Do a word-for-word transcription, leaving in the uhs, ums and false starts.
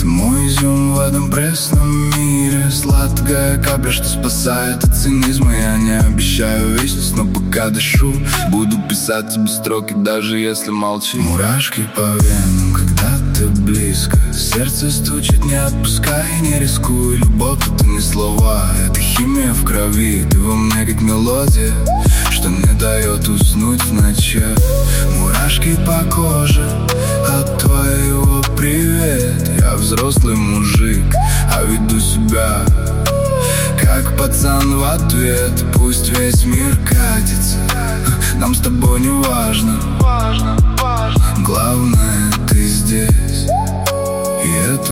Ты мой изюм в этом пресном мире, сладкая капля, что спасает от цинизма. Я не обещаю вечность, но пока дышу, буду писать тебе строки, даже если молчи. Мурашки по венам, когда ты близко, сердце стучит, не отпускай, не рискуй. Любовь — это не слова, это химия в крови. Ты во мне как мелодия, что не дает уснуть в ночи. Мурашки по коже от твоего привет. Я взрослый мужик, а веду себя как пацан в ответ. Пусть весь мир катится, нам с тобой не важно. Главное, ты здесь, и это